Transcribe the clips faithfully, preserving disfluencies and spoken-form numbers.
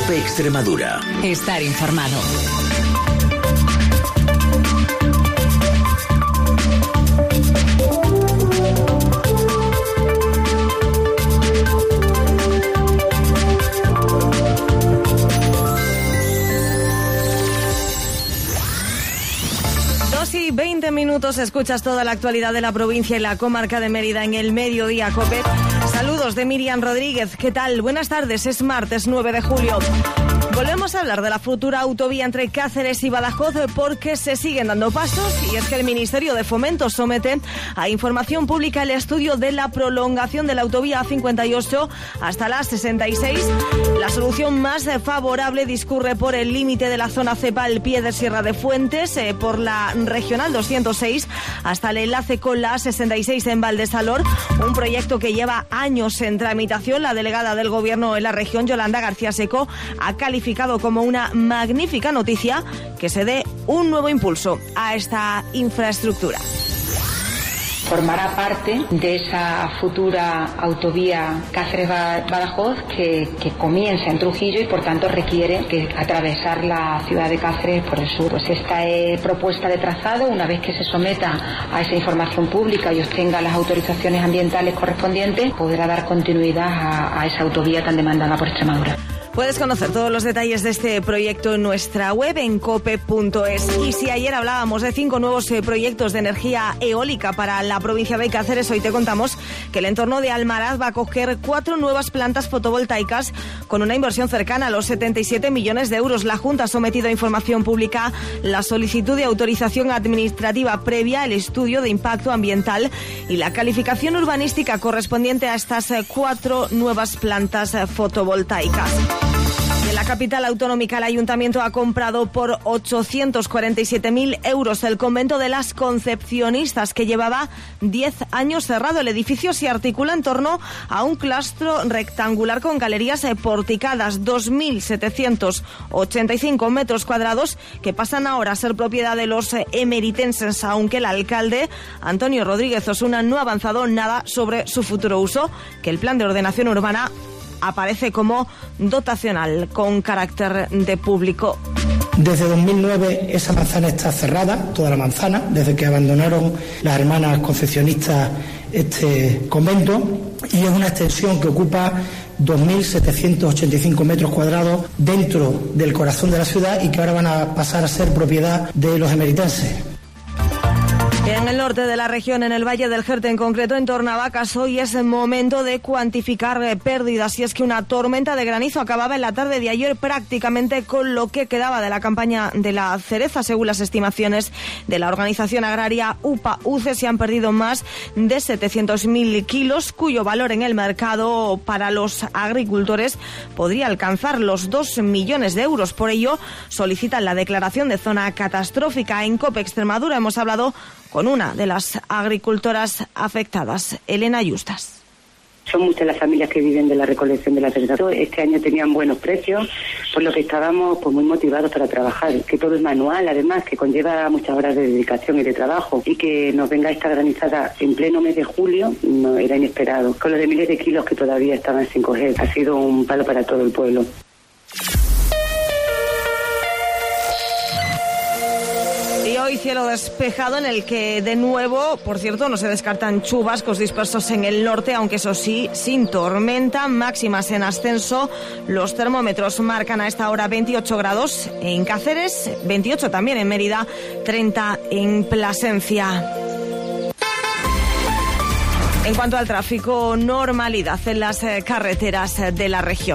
COPE Extremadura. Estar informado. Y veinte minutos, escuchas toda la actualidad de la provincia y la comarca de Mérida en el Mediodía COPE. Saludos de Miriam Rodríguez. ¿Qué tal? Buenas tardes, es martes nueve de julio. Volvemos a hablar de la futura autovía entre Cáceres y Badajoz porque se siguen dando pasos y es que el Ministerio de Fomento somete a información pública el estudio de la prolongación de la autovía A cincuenta y ocho hasta la sesenta y seis. La solución más favorable discurre por el límite de la zona cepa al pie de Sierra de Fuentes, eh, por la Regional doscientos seis hasta el enlace con la A sesenta y seis en Valdesalor, un proyecto que lleva años en tramitación. La delegada del Gobierno en la región, Yolanda García Seco, ha calificado como una magnífica noticia que se dé un nuevo impulso a esta infraestructura. Formará parte de esa futura autovía Cáceres-Badajoz que, que comienza en Trujillo y por tanto requiere que atravesar la ciudad de Cáceres por el sur. Pues esta eh, propuesta de trazado, una vez que se someta a esa información pública y obtenga las autorizaciones ambientales correspondientes, podrá dar continuidad a, a esa autovía tan demandada por Extremadura. Puedes conocer todos los detalles de este proyecto en nuestra web en cope punto es. Y si ayer hablábamos de cinco nuevos eh, proyectos de energía eólica para la provincia de Cáceres, hoy te contamos que el entorno de Almaraz va a acoger cuatro nuevas plantas fotovoltaicas con una inversión cercana a los setenta y siete millones de euros. La Junta ha sometido a información pública la solicitud de autorización administrativa previa, el estudio de impacto ambiental y la calificación urbanística correspondiente a estas eh, cuatro nuevas plantas eh, fotovoltaicas. En la capital autonómica, el ayuntamiento ha comprado por ochocientos cuarenta y siete mil euros el convento de las Concepcionistas, que llevaba diez años cerrado. El edificio se articula en torno a un claustro rectangular con galerías porticadas, dos mil setecientos ochenta y cinco metros cuadrados, que pasan ahora a ser propiedad de los emeritenses, aunque el alcalde, Antonio Rodríguez Osuna, no ha avanzado nada sobre su futuro uso, que el plan de ordenación urbana aparece como dotacional con carácter de público. Desde dos mil nueve esa manzana está cerrada, toda la manzana, desde que abandonaron las hermanas concepcionistas este convento, y es una extensión que ocupa dos mil setecientos ochenta y cinco metros cuadrados dentro del corazón de la ciudad y que ahora van a pasar a ser propiedad de los emeritenses. En el norte de la región, en el Valle del Jerte, en concreto en Tornavacas, hoy es el momento de cuantificar pérdidas. Y es que una tormenta de granizo acababa en la tarde de ayer prácticamente con lo que quedaba de la campaña de la cereza. Según las estimaciones de la organización agraria U P A-U C E, se han perdido más de setecientos mil kilos, cuyo valor en el mercado para los agricultores podría alcanzar los dos millones de euros. Por ello, solicitan la declaración de zona catastrófica. En COPE Extremadura hemos hablado con una de las agricultoras afectadas, Elena Yustas. Son muchas las familias que viven de la recolección de la cereza. Este año tenían buenos precios, por lo que estábamos pues muy motivados para trabajar. Que todo es manual, además, que conlleva muchas horas de dedicación y de trabajo. Y que nos venga esta granizada en pleno mes de julio, no era inesperado. Con los de miles de kilos que todavía estaban sin coger, ha sido un palo para todo el pueblo. Hoy cielo despejado en el que de nuevo, por cierto, no se descartan chubascos dispersos en el norte, aunque eso sí, sin tormenta, máximas en ascenso. Los termómetros marcan a esta hora veintiocho grados en Cáceres, veintiocho también en Mérida, treinta en Plasencia. En cuanto al tráfico, normalidad en las carreteras de la región.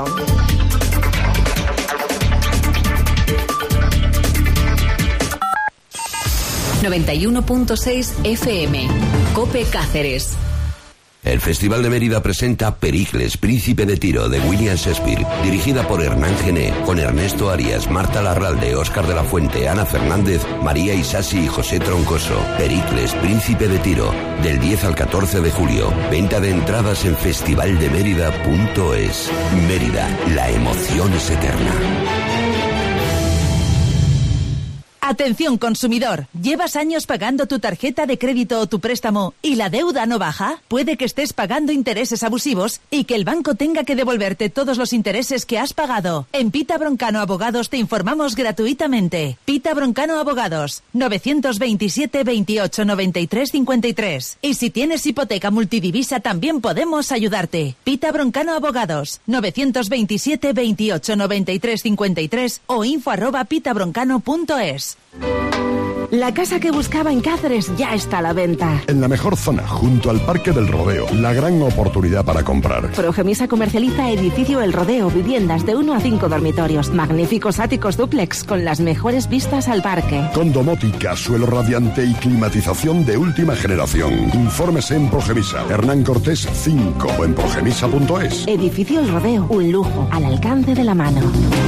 noventa y uno punto seis F M, COPE Cáceres. El Festival de Mérida presenta Pericles, Príncipe de Tiro, de William Shakespeare, dirigida por Hernán Gené, con Ernesto Arias, Marta Larralde, Óscar de la Fuente, Ana Fernández, María Isasi y José Troncoso. Pericles, Príncipe de Tiro, del diez al catorce de julio. Venta de entradas en festival de mérida punto es. Mérida, la emoción es eterna. Atención consumidor, ¿llevas años pagando tu tarjeta de crédito o tu préstamo y la deuda no baja? Puede que estés pagando intereses abusivos y que el banco tenga que devolverte todos los intereses que has pagado. En Pita Broncano Abogados te informamos gratuitamente. Pita Broncano Abogados, novecientos veintisiete, veintiocho, noventa y tres, cincuenta y tres. Y si tienes hipoteca multidivisa también podemos ayudarte. Pita Broncano Abogados, novecientos veintisiete, veintiocho, noventa y tres, cincuenta y tres o info arroba pitabroncano punto es. La casa que buscaba en Cáceres ya está a la venta. En la mejor zona, junto al Parque del Rodeo, la gran oportunidad para comprar. Progemisa comercializa Edificio El Rodeo, viviendas de uno a cinco dormitorios, magníficos áticos dúplex con las mejores vistas al parque. Con domótica, suelo radiante y climatización de última generación. Infórmese en Progemisa, Hernán Cortés cinco o en progemisa punto es. Edificio El Rodeo, un lujo al alcance de la mano.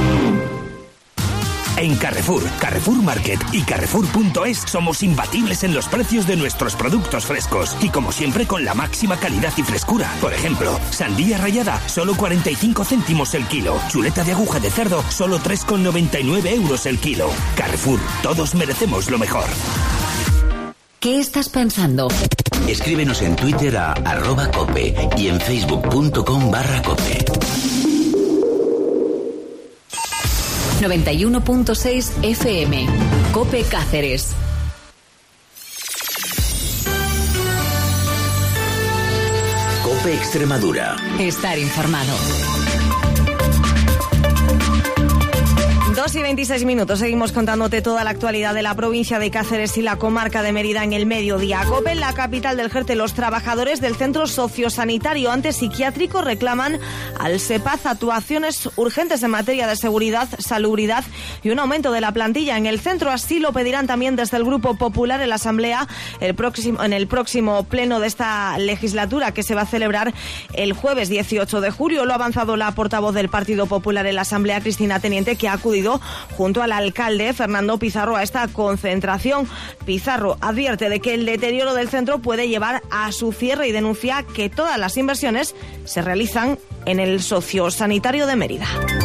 En Carrefour, Carrefour Market y Carrefour punto es somos imbatibles en los precios de nuestros productos frescos y como siempre con la máxima calidad y frescura. Por ejemplo, sandía rallada, solo cuarenta y cinco céntimos el kilo. Chuleta de aguja de cerdo, solo tres con noventa y nueve euros el kilo. Carrefour, todos merecemos lo mejor. ¿Qué estás pensando? Escríbenos en Twitter a arroba cope y en facebook punto com barra cope. noventa y uno punto seis F M. Cope Cáceres. Cope Extremadura. Estar informado. dos y veintiséis minutos. Seguimos contándote toda la actualidad de la provincia de Cáceres y la comarca de Mérida en el mediodía. COPE, en la capital del Jerte, los trabajadores del centro sociosanitario antipsiquiátrico reclaman al SEPAZ actuaciones urgentes en materia de seguridad, salubridad y un aumento de la plantilla en el centro. Así lo pedirán también desde el Grupo Popular en la Asamblea el próximo, en el próximo pleno de esta legislatura que se va a celebrar el jueves dieciocho de julio. Lo ha avanzado la portavoz del Partido Popular en la Asamblea, Cristina Teniente, que ha acudido junto al alcalde Fernando Pizarro a esta concentración. Pizarro advierte de que el deterioro del centro puede llevar a su cierre y denuncia que todas las inversiones se realizan en el sociosanitario de Mérida.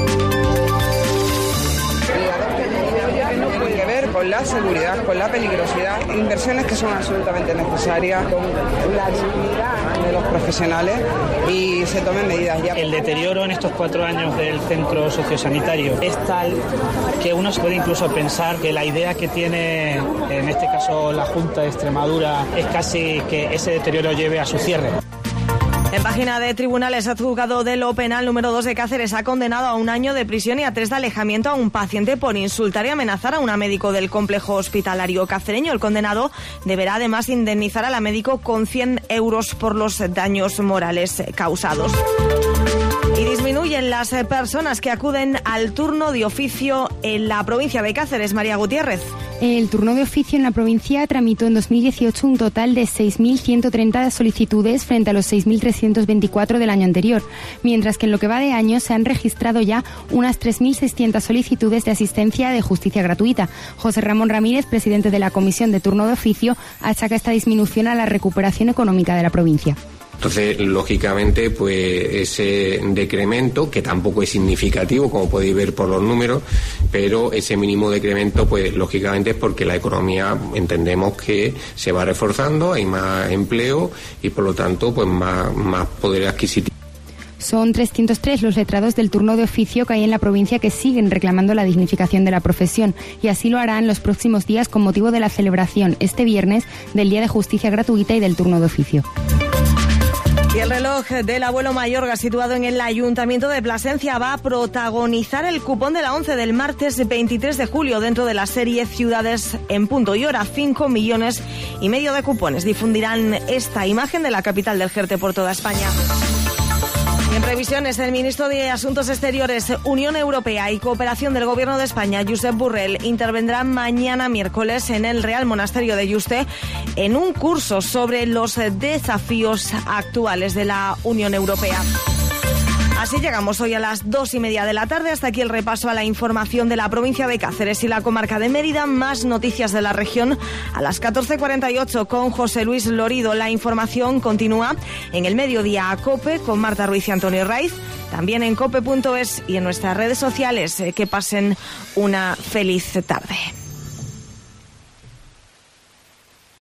Con la seguridad, con la peligrosidad, inversiones que son absolutamente necesarias, con la dignidad de los profesionales y se tomen medidas ya. El deterioro en estos cuatro años del centro sociosanitario es tal que uno se puede incluso pensar que la idea que tiene, en este caso la Junta de Extremadura, es casi que ese deterioro lleve a su cierre. En página de tribunales, el juzgado de lo penal número dos de Cáceres ha condenado a un año de prisión y a tres de alejamiento a un paciente por insultar y amenazar a una médico del complejo hospitalario cacereño. El condenado deberá además indemnizar a la médico con cien euros por los daños morales causados. Y disminuyen las personas que acuden al turno de oficio en la provincia de Cáceres. María Gutiérrez. El turno de oficio en la provincia tramitó en dos mil dieciocho un total de seis mil ciento treinta solicitudes frente a los seis mil trescientos veinticuatro del año anterior, mientras que en lo que va de año se han registrado ya unas tres mil seiscientas solicitudes de asistencia de justicia gratuita. José Ramón Ramírez, presidente de la Comisión de Turno de Oficio, achaca esta disminución a la recuperación económica de la provincia. Entonces, lógicamente, pues ese decremento, que tampoco es significativo, como podéis ver por los números, pero ese mínimo decremento, pues lógicamente es porque la economía entendemos que se va reforzando, hay más empleo y por lo tanto, pues más, más poder adquisitivo. Son trescientos tres los letrados del turno de oficio que hay en la provincia que siguen reclamando la dignificación de la profesión y así lo harán los próximos días con motivo de la celebración este viernes del Día de Justicia Gratuita y del turno de oficio. Y el reloj del abuelo Mayorga, situado en el Ayuntamiento de Plasencia, va a protagonizar el cupón de la once del martes veintitrés de julio dentro de la serie Ciudades en Punto y Hora. Cinco millones y medio de cupones difundirán esta imagen de la capital del Jerte por toda España. Y en previsiones, el ministro de Asuntos Exteriores, Unión Europea y Cooperación del Gobierno de España, Josep Borrell, intervendrá mañana miércoles en el Real Monasterio de Yuste en un curso sobre los desafíos actuales de la Unión Europea. Así llegamos hoy a las dos y media de la tarde. Hasta aquí el repaso a la información de la provincia de Cáceres y la comarca de Mérida. Más noticias de la región a las catorce cuarenta y ocho con José Luis Lorido. La información continúa en el mediodía a COPE con Marta Ruiz y Antonio Raiz. También en cope punto es y en nuestras redes sociales. Que pasen una feliz tarde.